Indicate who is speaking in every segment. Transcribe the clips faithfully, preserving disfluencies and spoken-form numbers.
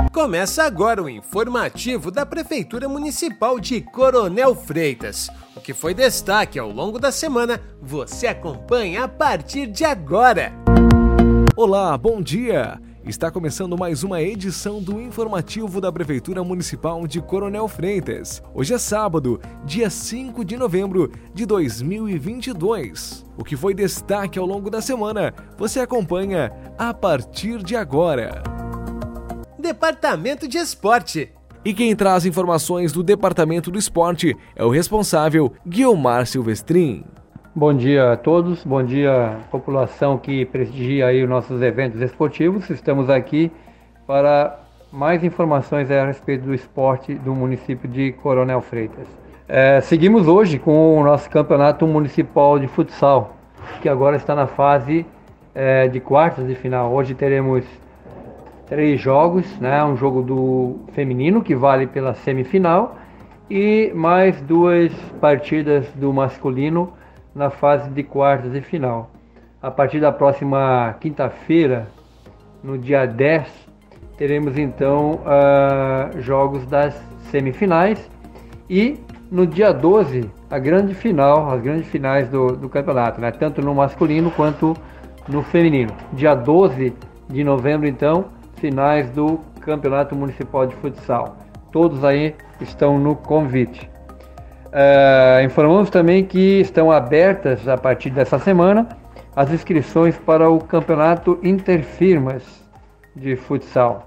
Speaker 1: Começa agora o informativo da Prefeitura Municipal de Coronel Freitas. O que foi destaque ao longo da semana, você acompanha a partir de agora.
Speaker 2: Olá, bom dia! Está começando mais uma edição do informativo da Prefeitura Municipal de Coronel Freitas. Hoje é sábado, dia cinco de novembro de dois mil e vinte e dois. O que foi destaque ao longo da semana, você acompanha a partir de agora.
Speaker 1: Departamento de Esporte.
Speaker 2: E quem traz informações do Departamento do Esporte é o responsável, Guilmar Silvestrin.
Speaker 3: Bom dia a todos, bom dia população que prestigia aí os nossos eventos esportivos. Estamos aqui para mais informações a respeito do esporte do município de Coronel Freitas. É, seguimos hoje com o nosso campeonato municipal de futsal, que agora está na fase é, de quartas de final. Hoje teremos três jogos, né? Um jogo do feminino que vale pela semifinal e mais duas partidas do masculino na fase de quartas de final. A partir da próxima quinta-feira, no dia dez, teremos então uh, jogos das semifinais e no dia doze a grande final, as grandes finais do, do campeonato, né? Tanto no masculino quanto no feminino. Dia doze de novembro, então, finais do Campeonato Municipal de Futsal. Todos aí estão no convite. Uh, informamos também que estão abertas a partir dessa semana as inscrições para o Campeonato Interfirmas de Futsal.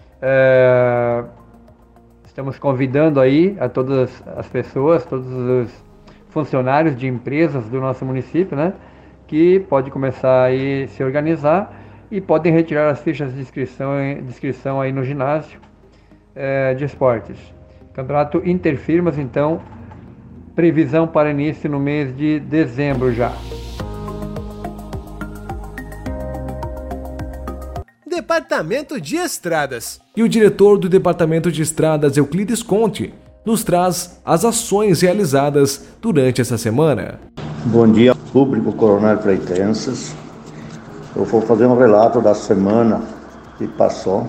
Speaker 3: Uh, estamos convidando aí a todas as pessoas, todos os funcionários de empresas do nosso município, né, que pode começar aí a se organizar e podem retirar as fichas de inscrição, de inscrição aí no ginásio uh, de esportes. Campeonato Interfirmas, então, previsão para início no mês de dezembro já.
Speaker 1: Departamento de Estradas.
Speaker 2: E o diretor do Departamento de Estradas, Euclides Conte, nos traz as ações realizadas durante essa semana.
Speaker 4: Bom dia, público Coronel Freitenses. Eu vou fazer um relato da semana que passou,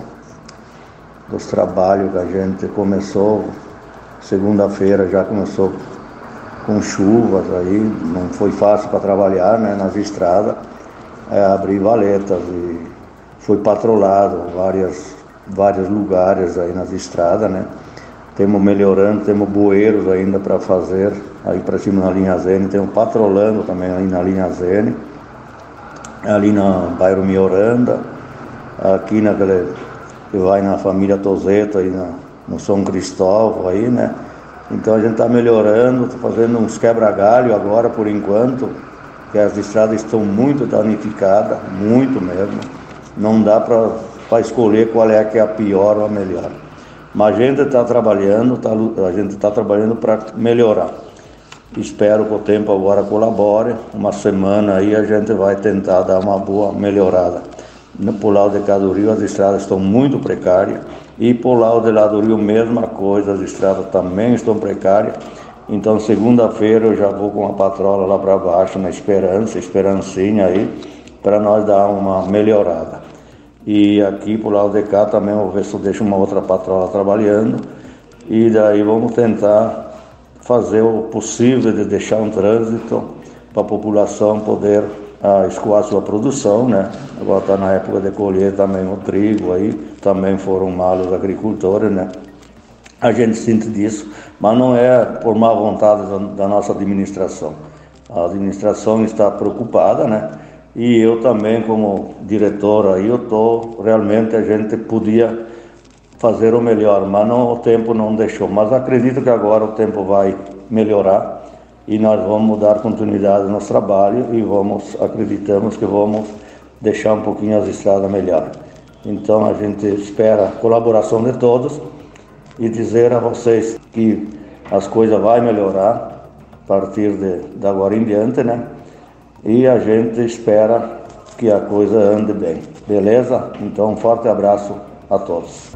Speaker 4: dos trabalhos que a gente começou. Segunda-feira já começou com chuvas aí, não foi fácil para trabalhar, né, nas estradas, é, abrir valetas e foi patrolado várias, vários lugares aí nas estradas, né. Temos melhorando, temos bueiros ainda para fazer aí para cima na linha Zene, temos patrolando também aí na linha Zene, ali no bairro Mioranda, aqui naquele que vai na família Tozeto aí na, no São Cristóvão aí, né. Então a gente está melhorando, está fazendo uns quebra-galho agora por enquanto, que as estradas estão muito danificadas, muito mesmo. Não dá para escolher qual é a que é a pior ou a melhor. Mas a gente está trabalhando, tá, a gente está trabalhando para melhorar. Espero que o tempo agora colabore. Uma semana aí a gente vai tentar dar uma boa melhorada. Por lado de Cadurio as estradas estão muito precárias. E por lá do lado do Rio, mesma coisa, as estradas também estão precárias. Então, segunda-feira eu já vou com uma patrola lá para baixo, na Esperança, Esperancinha aí, para nós dar uma melhorada. E aqui por lado de cá também eu vou ver se eu deixo uma outra patrola trabalhando. E daí vamos tentar fazer o possível de deixar um trânsito para a população poder a escoar sua produção, né? Agora está na época de colher também o trigo aí, também foram malos agricultores, né? A gente sente disso, mas não é por má vontade da, da nossa administração. A administração está preocupada, né? E eu também, como diretor aí, eu tô realmente a gente podia fazer o melhor, mas não, o tempo não deixou. Mas acredito que agora o tempo vai melhorar. E nós vamos dar continuidade no nosso trabalho e vamos, acreditamos que vamos deixar um pouquinho as estradas melhor. Então a gente espera a colaboração de todos e dizer a vocês que as coisas vão melhorar a partir de, de agora em diante, né? E a gente espera que a coisa ande bem, beleza? Então um forte abraço a todos.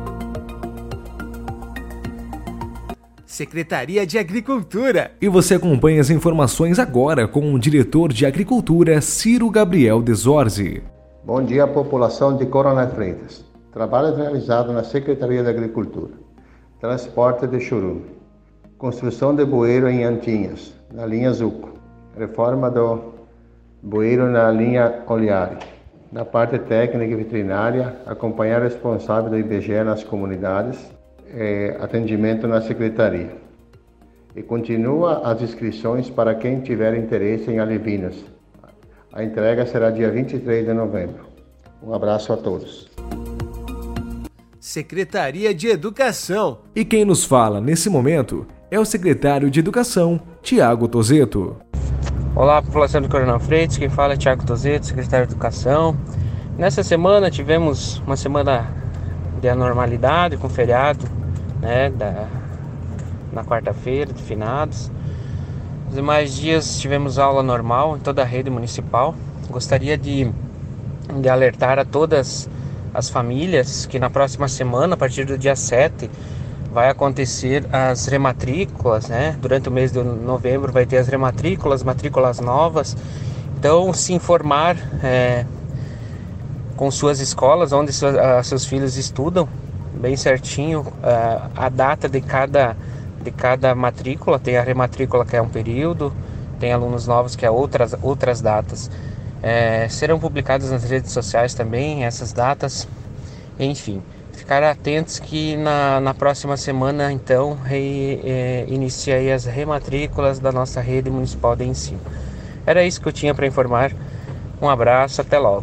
Speaker 1: Secretaria de Agricultura.
Speaker 2: E você acompanha as informações agora com o diretor de Agricultura, Ciro Gabriel Desorzi.
Speaker 5: Bom dia, população de Coronel Freitas. Trabalhos realizados na Secretaria da Agricultura. Transporte de churume. Construção de bueiro em Antinhas, na linha Zuco. Reforma do bueiro na linha Oliari. Na parte técnica e veterinária, acompanhar o responsável do I B G E nas comunidades, eh, atendimento na Secretaria. E continua as inscrições para quem tiver interesse em alevinos. A entrega será dia vinte e três de novembro. Um abraço a todos.
Speaker 1: Secretaria de Educação.
Speaker 2: E quem nos fala nesse momento é o secretário de Educação, Tiago Tozeto.
Speaker 6: Olá, população do Coronel Freitas, quem fala é Tiago Tozeto, secretário de Educação. Nessa semana tivemos uma semana de anormalidade, com feriado, né, da, na quarta-feira, de finados. Os demais dias tivemos aula normal em toda a rede municipal. Gostaria de, de alertar a todas as famílias que na próxima semana, a partir do dia sete, vai acontecer as rematrículas, né? Durante o mês de novembro vai ter as rematrículas, matrículas novas. Então, se informar é, com suas escolas, onde seus, uh, seus filhos estudam, bem certinho, uh, a data de cada, de cada matrícula. Tem a rematrícula, que é um período, tem alunos novos, que é outras, outras datas. É, serão publicadas nas redes sociais também essas datas, enfim. Ficar atentos que na, na próxima semana, então, re, é, inicia aí as rematrículas da nossa rede municipal de ensino. Era isso que eu tinha para informar. Um abraço, até logo.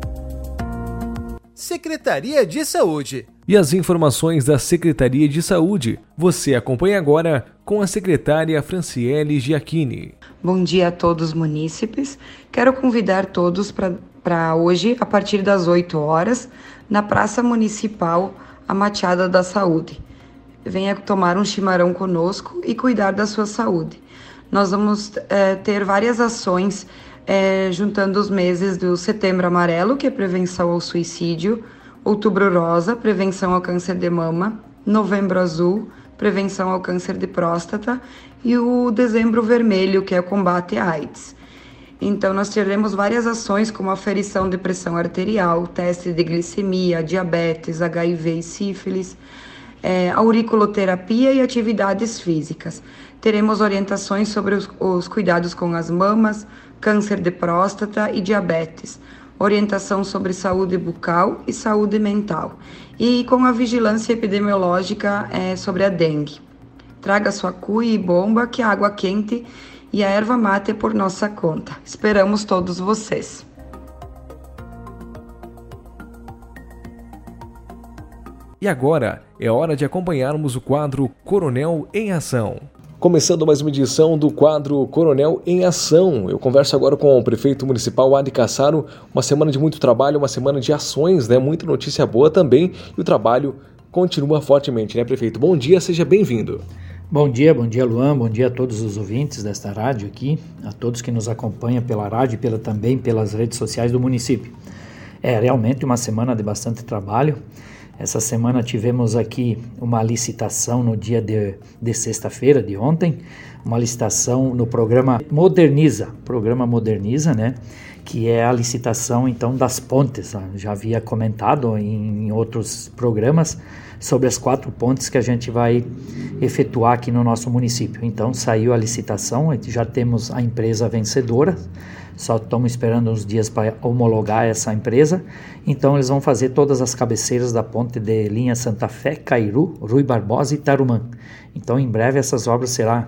Speaker 1: Secretaria de Saúde.
Speaker 2: E as informações da Secretaria de Saúde, você acompanha agora com a secretária Franciele Giacchini.
Speaker 7: Bom dia a todos os munícipes. Quero convidar todos para hoje, a partir das oito horas, na Praça Municipal, a Machada da Saúde. Venha tomar um chimarrão conosco e cuidar da sua saúde. Nós vamos é, ter várias ações é, juntando os meses do Setembro Amarelo, que é prevenção ao suicídio, Outubro Rosa, prevenção ao câncer de mama, Novembro Azul, prevenção ao câncer de próstata, e o Dezembro Vermelho, que é o combate à AIDS. Então, nós teremos várias ações, como aferição de pressão arterial, teste de glicemia, diabetes, H I V e sífilis, é, auriculoterapia e atividades físicas. Teremos orientações sobre os, os cuidados com as mamas, câncer de próstata e diabetes, orientação sobre saúde bucal e saúde mental, e com a vigilância epidemiológica é, sobre a dengue. Traga sua cuia e bomba, que a água quente e a erva mate é por nossa conta. Esperamos todos vocês.
Speaker 2: E agora é hora de acompanharmos o quadro Coronel em Ação. Começando mais uma edição do quadro Coronel em Ação. Eu converso agora com o prefeito municipal Adi Cassaro. Uma semana de muito trabalho, uma semana de ações, né? Muita notícia boa também. E o trabalho continua fortemente, né, prefeito? Bom dia, seja bem-vindo.
Speaker 8: Bom dia, bom dia, Luan, bom dia a todos os ouvintes desta rádio aqui, a todos que nos acompanham pela rádio e pela, também pelas redes sociais do município. É realmente uma semana de bastante trabalho. Essa semana tivemos aqui uma licitação no dia de, de sexta-feira, de ontem, uma licitação no programa Moderniza, programa Moderniza, né, que é a licitação então das pontes. Já havia comentado em, em outros programas sobre as quatro pontes que a gente vai efetuar aqui no nosso município. Então saiu a licitação, já temos a empresa vencedora, só estamos esperando uns dias para homologar essa empresa. Então eles vão fazer todas as cabeceiras da ponte de linha Santa Fé, Cairu, Rui Barbosa e Tarumã. Então em breve essas obras será,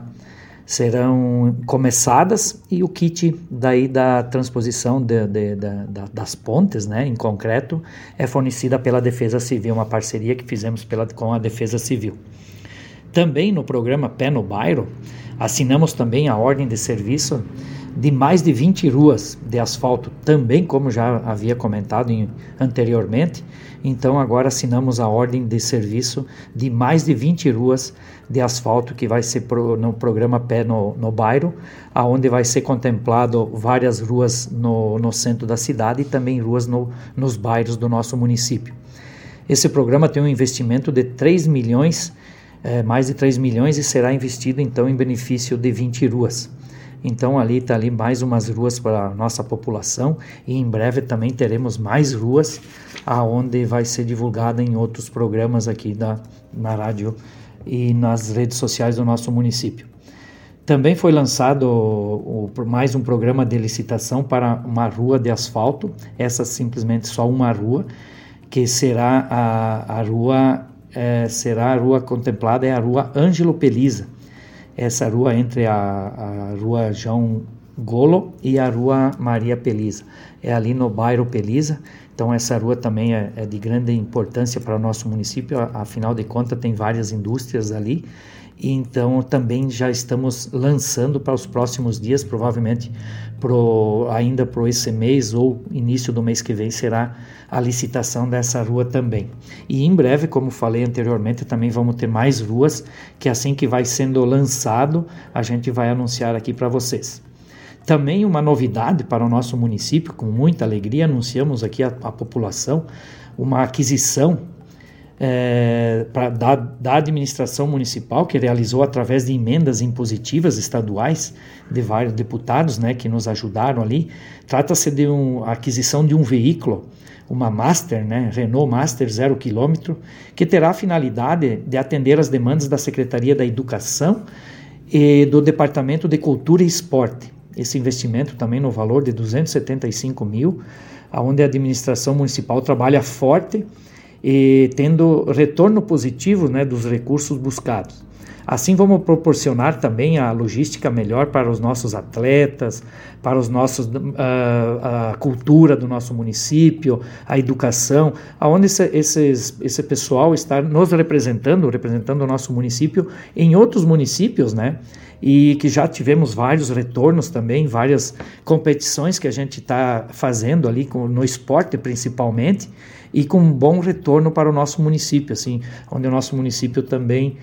Speaker 8: serão começadas, e o kit daí da transposição de, de, de, de, das pontes, né, em concreto, é fornecida pela Defesa Civil, uma parceria que fizemos pela, com a Defesa Civil. Também no programa Pé no Bairro, assinamos também a ordem de serviço de mais de vinte ruas de asfalto, também como já havia comentado em, anteriormente. Então agora assinamos a ordem de serviço de mais de vinte ruas de asfalto, que vai ser pro, no programa Pé no, no Bairro, aonde vai ser contemplado várias ruas no, no centro da cidade e também ruas no, nos bairros do nosso município. Esse programa tem um investimento de três milhões, é, mais de três milhões, e será investido então em benefício de vinte ruas. Então ali está ali mais umas ruas para a nossa população, e em breve também teremos mais ruas aonde vai ser divulgada em outros programas aqui da, na rádio e nas redes sociais do nosso município. Também foi lançado o, o, mais um programa de licitação para uma rua de asfalto, essa simplesmente só uma rua, que será a, a rua é, será a rua contemplada, é a rua Ângelo Peliza. Essa rua entre a, a rua João Golo e a rua Maria Peliza. É ali no bairro Peliza, então essa rua também é, é de grande importância para o nosso município, afinal de contas tem várias indústrias ali, e então também já estamos lançando para os próximos dias, provavelmente pro, ainda para esse mês ou início do mês que vem será a licitação dessa rua também. E em breve, como falei anteriormente, também vamos ter mais ruas, que assim que vai sendo lançado, a gente vai anunciar aqui para vocês. Também uma novidade para o nosso município, com muita alegria, anunciamos aqui à, à população uma aquisição é, pra, da, da administração municipal, que realizou através de emendas impositivas estaduais de vários deputados, né, que nos ajudaram ali. Trata-se de uma aquisição de um veículo, uma Master, né, Renault Master zero quilômetro, que terá a finalidade de atender as demandas da Secretaria da Educação e do Departamento de Cultura e Esporte. Esse investimento também no valor de duzentos e setenta e cinco mil, onde a administração municipal trabalha forte e tendo retorno positivo, né, dos recursos buscados. Assim vamos proporcionar também a logística melhor para os nossos atletas, para os nossos, a, a cultura do nosso município, a educação, onde esse, esses, esse pessoal está nos representando, representando o nosso município em outros municípios, né? E que já tivemos vários retornos também, várias competições que a gente está fazendo ali com, no esporte principalmente, e com um bom retorno para o nosso município, assim, onde o nosso município também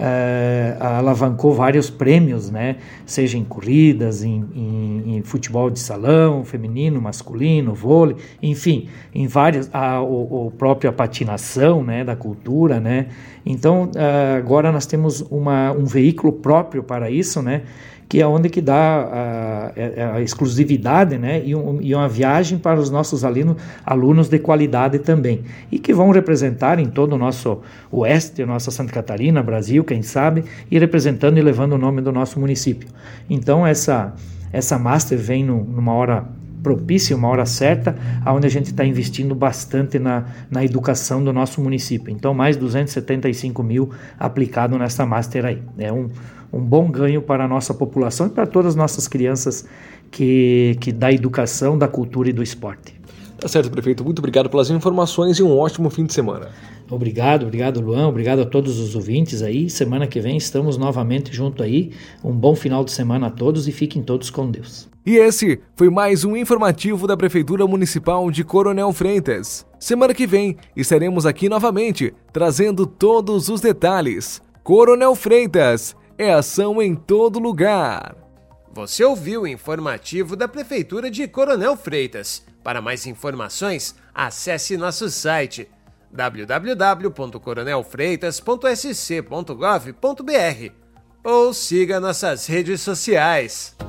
Speaker 8: é, alavancou vários prêmios, né, seja em corridas, em, em, em futebol de salão, feminino, masculino, vôlei, enfim, em várias, a, o, o próprio a patinação, né, da cultura, né, então agora nós temos uma, um veículo próprio para isso, né, que é onde que dá a, a exclusividade, né, e, um, e uma viagem para os nossos alunos, alunos de qualidade também, e que vão representar em todo o nosso oeste, nossa Santa Catarina, Brasil, quem sabe, e representando e levando o nome do nosso município. Então essa, essa Master vem no, numa hora propícia, uma hora certa, onde a gente está investindo bastante na, na educação do nosso município. Então mais duzentos e setenta e cinco mil aplicado nessa Master aí. É um um bom ganho para a nossa população e para todas as nossas crianças que, que da educação, da cultura e do esporte.
Speaker 2: Tá certo, prefeito. Muito obrigado pelas informações e um ótimo fim de semana.
Speaker 8: Obrigado, obrigado, Luan. Obrigado a todos os ouvintes aí. Semana que vem estamos novamente junto aí. Um bom final de semana a todos e fiquem todos com Deus.
Speaker 2: E esse foi mais um informativo da Prefeitura Municipal de Coronel Freitas. Semana que vem estaremos aqui novamente, trazendo todos os detalhes. Coronel Freitas, é ação em todo lugar.
Speaker 1: Você ouviu o informativo da Prefeitura de Coronel Freitas. Para mais informações, acesse nosso site w w w ponto coronel freitas ponto s c ponto gov ponto b r ou siga nossas redes sociais.